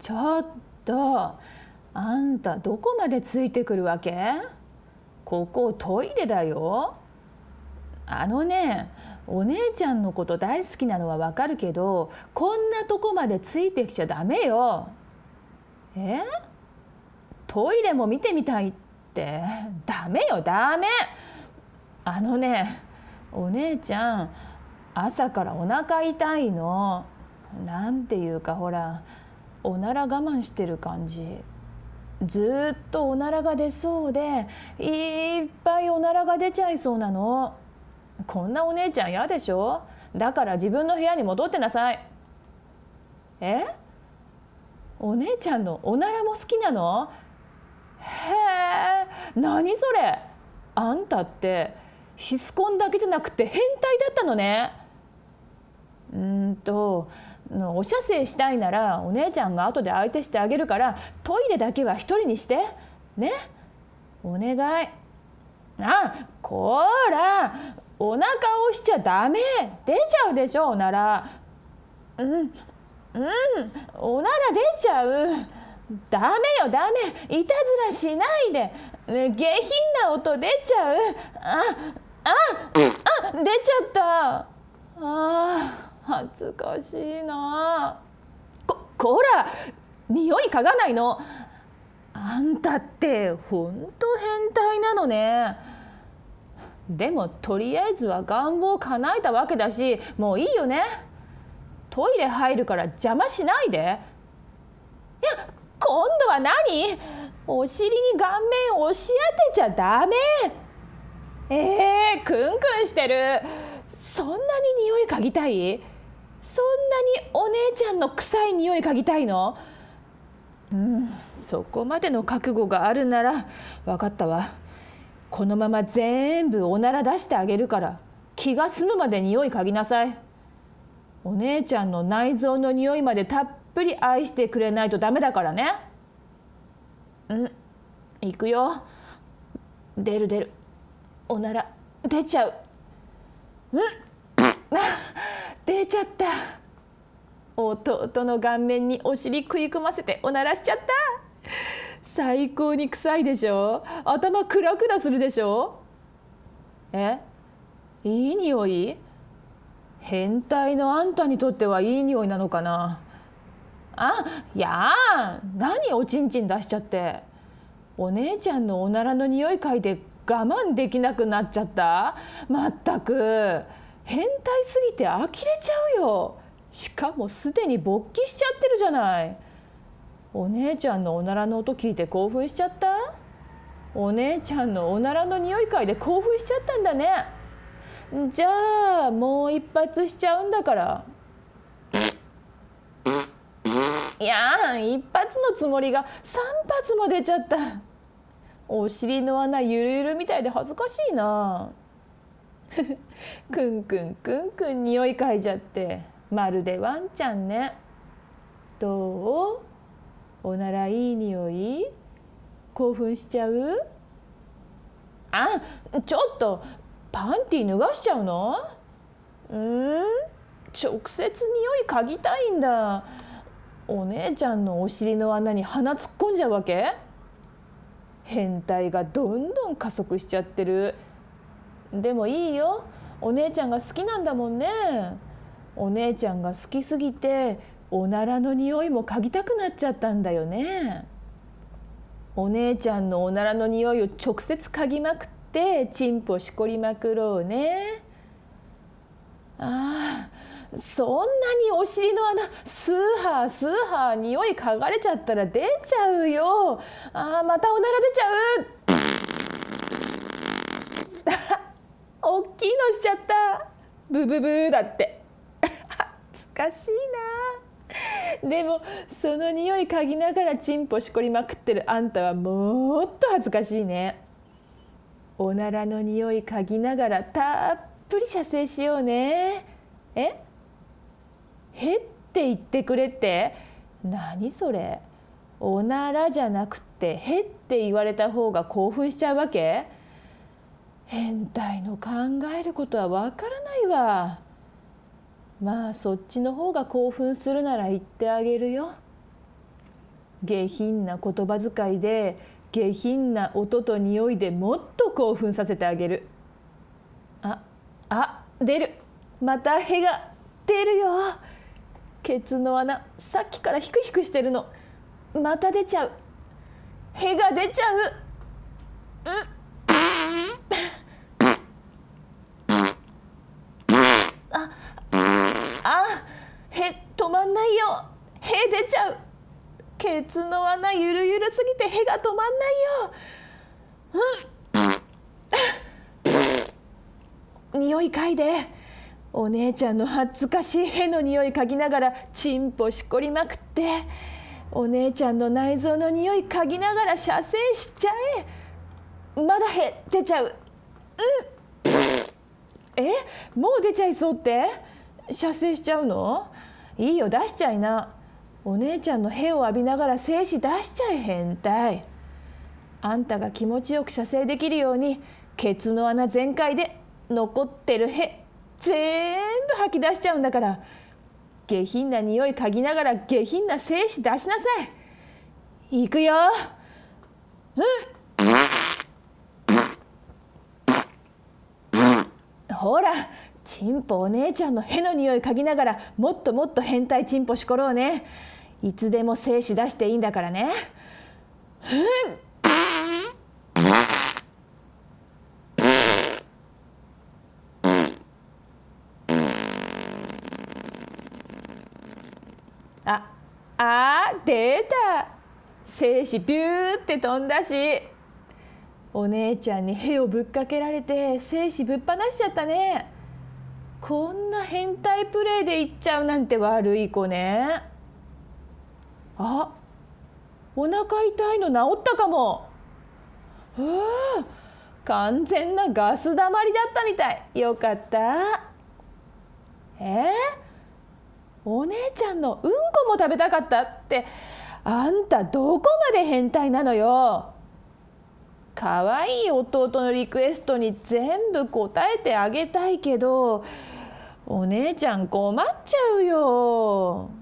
ちょっと、あんたどこまでついてくるわけ？ここトイレだよ。お姉ちゃんのこと大好きなのはわかるけど、こんなとこまでついてきちゃダメよ。トイレも見てみたいって、ダメよダメ。お姉ちゃん、朝からお腹痛いの。なんていうかほら、おなら我慢してる感じ。ずっとおならが出そうで、いっぱいおならが出ちゃいそうなの。こんなお姉ちゃん嫌でしょ。だから自分の部屋に戻ってなさい。お姉ちゃんのおならも好きなの？へえ、何それ。あんたってシスコンだけじゃなくて変態だったのね。お射精したいならお姉ちゃんが後で相手してあげるから、トイレだけは一人にしてね、お願い。こら、お腹押しちゃダメ。出ちゃうでしょおなら。おなら出ちゃう。ダメよダメ。いたずらしないで。下品な音出ちゃう。出ちゃった。恥ずかしいな。こら、匂い嗅がないの。あんたってほんと変態なのね。でもとりあえずは願望を叶えたわけだし、もういいよね。トイレ入るから邪魔しないで。いや、今度は何？お尻に顔面押し当てちゃダメ。クンクンしてる。そんなに匂い嗅ぎたい？そんなにお姉ちゃんの臭い匂い嗅ぎたいの？そこまでの覚悟があるなら分かったわ。このまま全部おなら出してあげるから、気が済むまで匂い嗅ぎなさい。お姉ちゃんの内臓の匂いまでたっぷり愛してくれないとダメだからね。行くよ。出る。おなら出ちゃう。出ちゃった。弟の顔面にお尻食い込ませておならしちゃった。最高に臭いでしょ。頭クラクラするでしょ。いい匂い？変態のあんたにとってはいい匂いなのかな。何おちんちん出しちゃって。お姉ちゃんのおならの匂い嗅いで我慢できなくなっちゃった。まったく変態すぎて呆れちゃうよ。しかもすでに勃起しちゃってるじゃない。お姉ちゃんのおならの音聞いて興奮しちゃった？お姉ちゃんのおならの匂い嗅いで興奮しちゃったんだね。じゃあもう一発しちゃうんだから。一発のつもりが3発も出ちゃった。お尻の穴ゆるゆるみたいで恥ずかしいな。くんくん匂い嗅いじゃって、まるでワンちゃんね。どう？おならいい匂い？興奮しちゃう？ちょっとパンティ脱がしちゃうの？直接匂い嗅ぎたいんだ。お姉ちゃんのお尻の穴に鼻突っ込んじゃうわけ？変態がどんどん加速しちゃってる。でもいいよ。お姉ちゃんが好きなんだもんね。お姉ちゃんが好きすぎておならの匂いも嗅ぎたくなっちゃったんだよね。お姉ちゃんのおならの匂いを直接嗅ぎまくってチンポしこりまくろうね。そんなにお尻の穴スーハー匂い嗅がれちゃったら出ちゃうよ。またおなら出ちゃう。おっきいのしちゃった。ブブブーだって恥ずかしいな。でもその匂い嗅ぎながらチンポしこりまくってるあんたはもっと恥ずかしいね。おならの匂い嗅ぎながらたっぷり射精しようね。へって言ってくれって？何それ。おならじゃなくてへって言われた方が興奮しちゃうわけ？変態の考えることはわからないわ。まあそっちの方が興奮するなら言ってあげるよ。 下品な言葉遣いで下品な音と匂いでもっと興奮させてあげる。出る。またへが出るよ。ケツの穴さっきからヒクヒクしてるの。また出ちゃう。へが出ちゃう。へ止まんないよ。へ出ちゃう。ケツの穴ゆるゆるすぎてへが止まんないよ。匂い嗅いで。お姉ちゃんの恥ずかしいへの匂い嗅ぎながらチンポしこりまくって、お姉ちゃんの内臓の匂い嗅ぎながら射精しちゃえ。まだへ出ちゃう。もう出ちゃいそうって？射精しちゃうの？いいよ、出しちゃいな。お姉ちゃんのへを浴びながら精子出しちゃえ。変態。あんたが気持ちよく射精できるようにケツの穴全開で残ってるへ全部吐き出しちゃうんだから、下品な匂い嗅ぎながら下品な精子出しなさい。いくよ。ほら、チンポお姉ちゃんのへの匂い嗅ぎながらもっともっと変態チンポしころうね。いつでも精子出していいんだからね。出た。精子ビューって飛んだし、お姉ちゃんにへをぶっかけられて精子ぶっ放しちゃったね。こんな変態プレイでいっちゃうなんて悪い子ね。お腹痛いの治ったかも。完全なガスだまりだったみたい。よかった。お姉ちゃんのうんこも食べたかったって、あんたどこまで変態なのよ。かわいい弟のリクエストに全部答えてあげたいけど、お姉ちゃん困っちゃうよ。